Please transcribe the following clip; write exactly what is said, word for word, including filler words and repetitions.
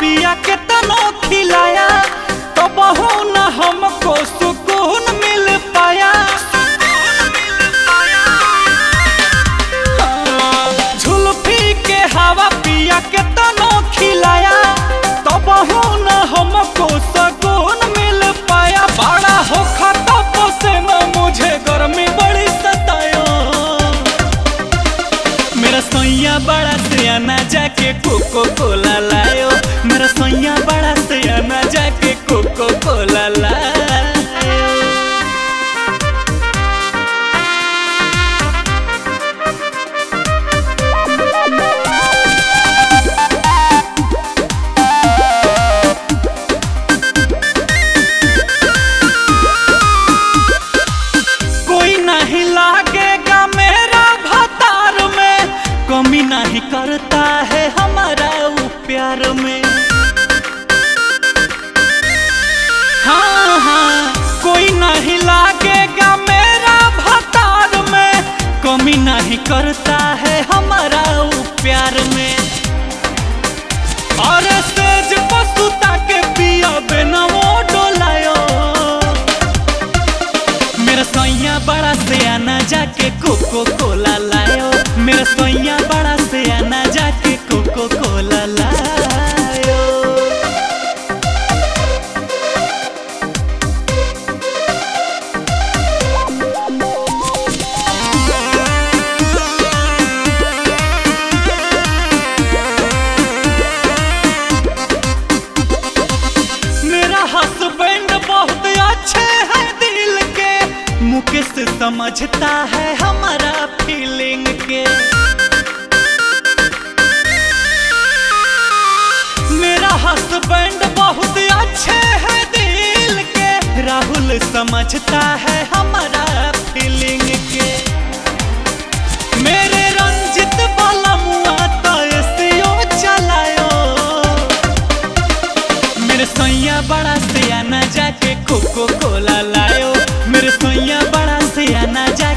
पिया के तनो खिलाया तो बहु न हमको सुकून मिल पाया। जुल्फी के हवा पिया के तनो खिलाया तो बहु न हमको सुकून मिल पाया। बड़ा हो खाता पोसे न मुझे गर्मी बड़ी सतायो। मेरा सोइया बड़ा सियाना जाके कोको कोला लायो। मेरा सोइया बड़ा सियाना जाके कोको कोला लायो। कोई नहीं लागेगा मेरा भतार में, कमी नहीं करता है हमारा वो प्यार में। हाँ हाँ कोई नहीं लागेगा मेरा भतार में, कमी नहीं करता है हमारा वो प्यार में। और सेज पसुता के पिया बिना वो डोलायो। मेरा सोइया बड़ा सियाना जाके कोको कोला लायो। मेरा सोइया बड़ा सियाना जाके कोको कोला लायो। मेरा हस्बैंड बहुत अच्छे हैं दिल के, मुकेश समझता है हमारा फीलिंग के। मेरा हस्बैंड बहुत अच्छे हैं दिल के, राहुल समझता है हमारा फीलिंग के। मेरे रंजित वाला मुआ तो एसियो चलायो। मेरे सोइया बड़ा सियाना जाके कोको कोला लायो। मेरे सोइया बड़ा सियाना जाके